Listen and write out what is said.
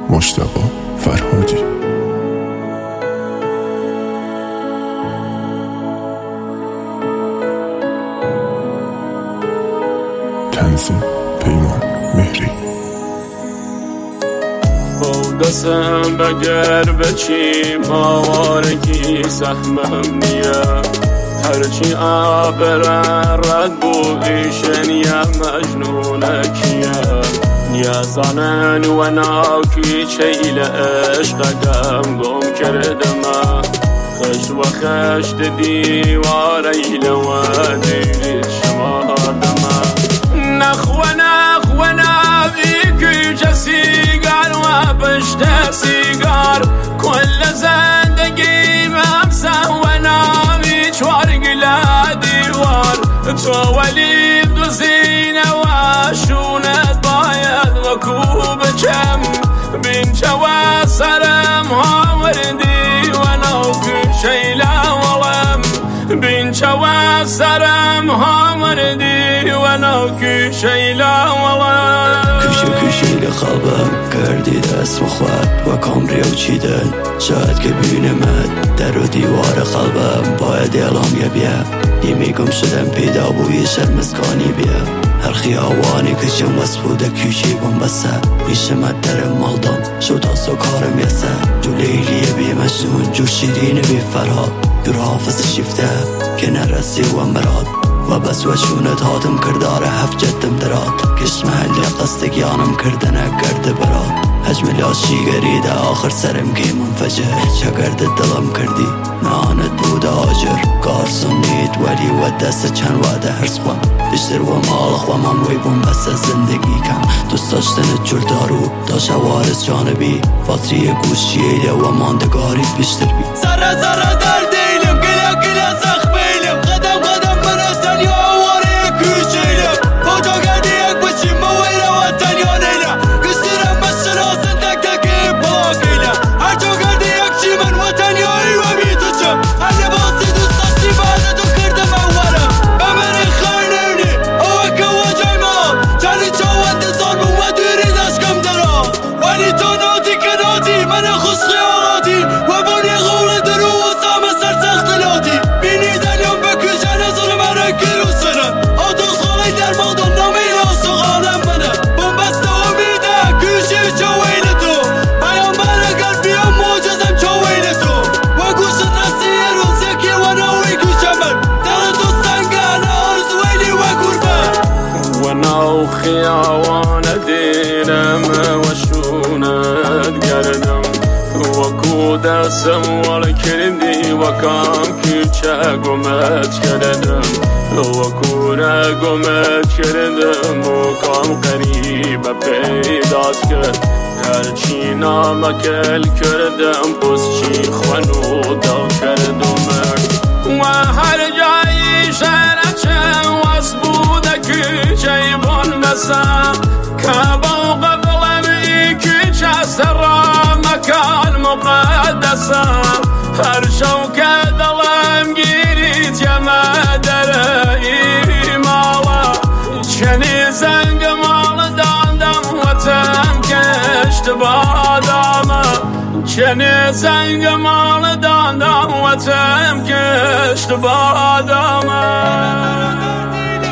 مجتبی فرهادی. تنظیم پیمان مهری. دستم بگر بچی باورکی سهمم نیه هرچی آبرن رد بو ایشن یا مجنونکیه نیازانن و ناوکی چیل عشقم گم کردم خش و خشت دیوار ایل و دیرید شماردم نخوانا بیکی جسیگار و پشت سیگار کل زندگی ممسه و نامی چوارگلا دیوار تو ولی دو زینه و شونت باید وکو بچم بینچه و سرم ها وردی و نوک شیلا ولم بینچه و سرم ها وردی و نوک شیلا ولم کشیل خوابم کردی دست بخواد و کامری و چیدن شاید که بینمت در و دیوار قلبم باید اعلام بیا دیمیگم شدم پیدا بوی شرمسکانی بیا هر خیاوانی کشم مسبوده کشی بم بسه بیشمت در مالدم شو تاسو کارم یسه جو لیلیه بی مجنون جو شیرین بی فرهاد دور حافظ شیفته که نرسی و مراد و بس و شونت هاتم کردار هفت جدم درات کش محلی قصدگیانم کردنه گرد برات حجم لاشی گریده آخر سرم که منفجر شگرد دلم کردی نانت بود آجر کارسون نید ولی و دست چند واده هرس خوام بیشتر و مالخ و من وی بون بس زندگی کم دوست داشتنت جور دارو تا شوارز جانبی باتری گوشیه و ماندگاری بیشتر بی زره زره در دیلم گله زخم بیلم قدم من از تنیا آواره کوچیلم با تو گردی یک بچیم مویره و تنیا نیلم کشتیرم بشناسن تک تکی باقیلم هر جو گردی یک چی من و تنیایی و بی تو چم هر لباسی دوست داشتی بعد تو کردم اولم بمری خیر نونی اوه که و جای ما جانی چاوند زار بو و دوری داشکم درا ولی تو ناتی که ناتی من خوش خیالاتی و بانی قول درو و سام سرسخت لاتی بینی دلیون بکشن از اون من گیرو سنم آتوز خالی در مادون نامیل و سخانم منم بومبست امیده کشی چاوین تو بیان برگر بیان موجزم چاوین تو و گوشت رسی روز یکی و ناوی گوشم من در تو سنگن آرز ویلی و گربه و ناو خیاوان دیرم و شونت گردم وکو دستم وال کردی و کام کیچه گمت کردم وکو نگمت کردم و کام قریب پیداست کرد هرچی نامکل کردم بس چی خونو دل کردم و هر جایی شرچه واس بوده کیچه بون بسم که با قبلم کیچه سرم مکان مقدسه هر شو که دلم گیرید یمه در ایمالا چنی زنگ مال داندم و تم کشت بادامه چنی زنگ مال داندم و تم کشت بادامه